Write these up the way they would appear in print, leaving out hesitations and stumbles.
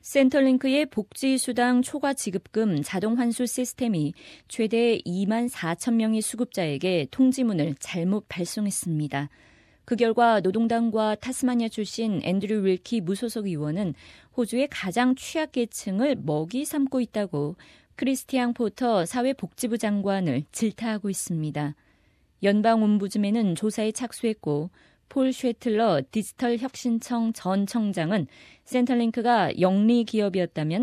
센터링크의 복지수당 초과 지급금 자동 환수 시스템이 최대 2만 4천 명의 수급자에게 통지문을 잘못 발송했습니다. 그 결과 노동당과 타스마니아 출신 앤드류 윌키 무소속 의원은 호주의 가장 취약계층을 먹이 삼고 있다고 크리스티앙 포터 사회복지부 장관을 질타하고 있습니다. 연방옴부즈맨은 조사에 착수했고 폴 쉐틀러 디지털혁신청 전 청장은 센터링크가 영리 기업이었다면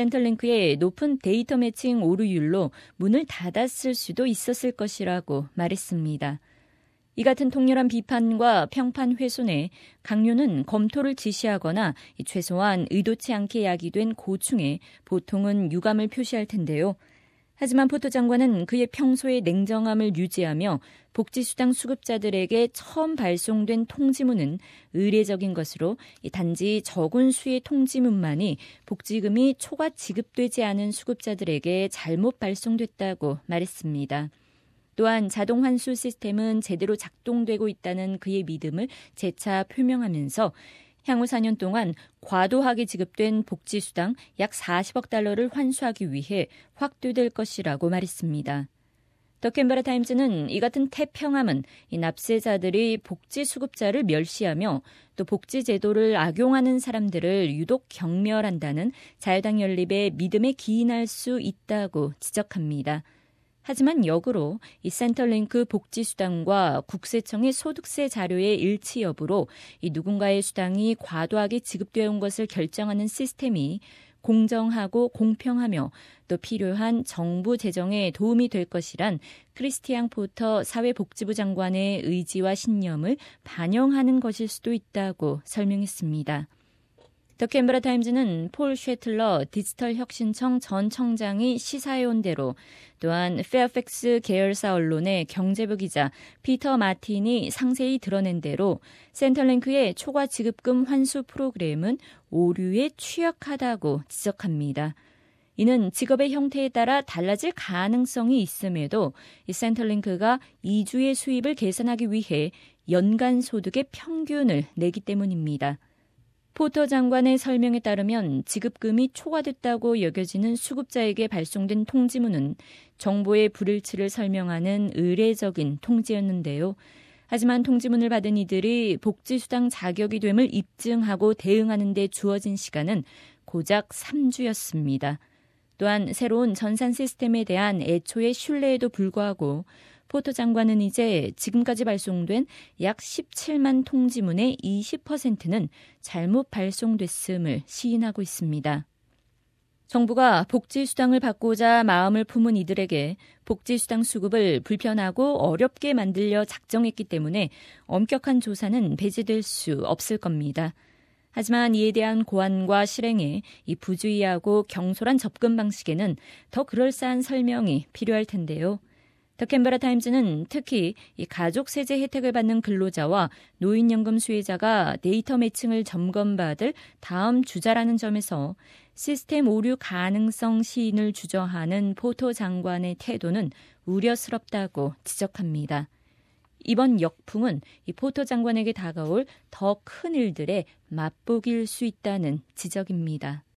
센터링크의 높은 데이터 매칭 오류율로 문을 닫았을 수도 있었을 것이라고 말했습니다. 이 같은 통렬한 비판과 평판 훼손에 강요는 검토를 지시하거나 최소한 의도치 않게 야기된 고충에 보통은 유감을 표시할 텐데요. 하지만 포터 장관은 그의 평소의 냉정함을 유지하며 복지수당 수급자들에게 처음 발송된 통지문은 의례적인 것으로 단지 적은 수의 통지문만이 복지금이 초과 지급되지 않은 수급자들에게 잘못 발송됐다고 말했습니다. 또한 자동 환수 시스템은 제대로 작동되고 있다는 그의 믿음을 재차 표명하면서 향후 4년 동안 과도하게 지급된 복지수당 약 40억 달러를 환수하기 위해 확대될 것이라고 말했습니다. 더 캔버라 타임즈는 이 같은 태평함은 이 납세자들이 복지 수급자를 멸시하며 또 복지 제도를 악용하는 사람들을 유독 경멸한다는 자유당 연립의 믿음에 기인할 수 있다고 지적합니다. 하지만 역으로 이 센터링크 복지수당과 국세청의 소득세 자료의 일치 여부로 이 누군가의 수당이 과도하게 지급되어 온 것을 결정하는 시스템이 공정하고 공평하며 또 필요한 정부 재정에 도움이 될 것이란 크리스티앙 포터 사회복지부 장관의 의지와 신념을 반영하는 것일 수도 있다고 설명했습니다. 더 캔버라 타임즈는 폴 쉐틀러 디지털혁신청 전 청장이 시사해온 대로 또한 페어팩스 계열사 언론의 경제부 기자 피터 마틴이 상세히 드러낸 대로 센터링크의 초과 지급금 환수 프로그램은 오류에 취약하다고 지적합니다. 이는 직업의 형태에 따라 달라질 가능성이 있음에도 이 센터링크가 2주의 수입을 계산하기 위해 연간 소득의 평균을 내기 때문입니다. 포터 장관의 설명에 따르면 지급금이 초과됐다고 여겨지는 수급자에게 발송된 통지문은 정보의 불일치를 설명하는 의례적인 통지였는데요. 하지만 통지문을 받은 이들이 복지수당 자격이 됨을 입증하고 대응하는 데 주어진 시간은 고작 3주였습니다. 또한 새로운 전산 시스템에 대한 애초의 신뢰에도 불구하고 포터 장관은 이제 지금까지 발송된 약 17만 통지문의 20%는 잘못 발송됐음을 시인하고 있습니다. 정부가 복지수당을 받고자 마음을 품은 이들에게 복지수당 수급을 불편하고 어렵게 만들려 작정했기 때문에 엄격한 조사는 배제될 수 없을 겁니다. 하지만 이에 대한 고안과 실행에 이 부주의하고 경솔한 접근 방식에는 더 그럴싸한 설명이 필요할 텐데요. 더 캔버라 타임즈는 특히 이 가족 세제 혜택을 받는 근로자와 노인연금 수혜자가 데이터 매칭을 점검받을 다음 주자라는 점에서 시스템 오류 가능성 시인을 주저하는 포터 장관의 태도는 우려스럽다고 지적합니다. 이번 역풍은 이 포터 장관에게 다가올 더 큰 일들의 맛보기일 수 있다는 지적입니다.